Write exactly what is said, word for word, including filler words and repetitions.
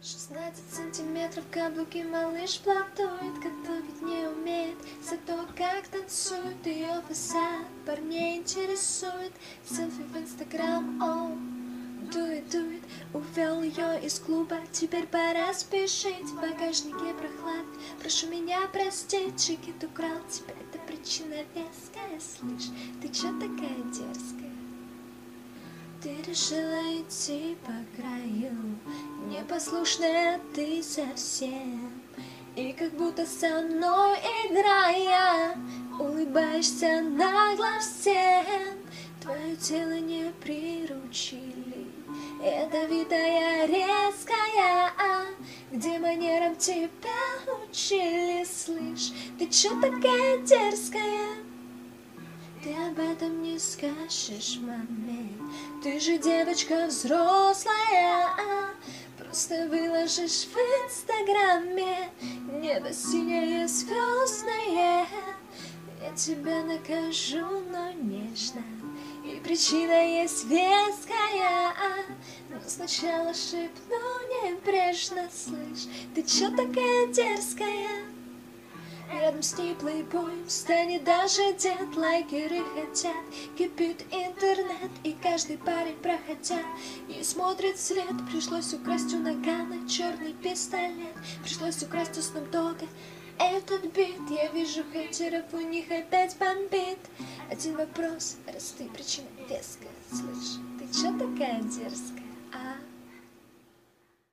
Шестнадцать сантиметров каблуки малыш платует, готовить не умеет, зато как танцует ее фасад парней интересует. Селфи в инстаграм, о, дует, дует, увел ее из клуба, теперь пора спешить, в багажнике прохлад, прошу меня простить, чекит украл, теперь это причина веская, слышь, ты чё такая дерзкая? Ты решила идти по краю, непослушная ты совсем, и как будто со мной играя, улыбаешься нагло всем. Твое тело не приручили, ядовитая, резкая, где манерам тебя учили, слышь, ты чё такая дерзкая? Ты об этом не скажешь маме, ты же девочка взрослая, просто выложишь в инстаграме небо синее звездное. Я тебя накажу, но нежно, и причина есть веская, но сначала шепну небрежно, слышь, ты чё такая дерзкая? Рядом с ней плейбоем станет даже дед, лайкеры хотят, кипит интернет, и каждый парень, проходя, ей смотрит вслед. Пришлось украсть у Нагана черный пистолет, пришлось украсть у Снупдога этот бит. Я вижу хейтеров, у них опять бомбит. Один вопрос, раз ты причина веская, слышь, ты чё такая дерзкая?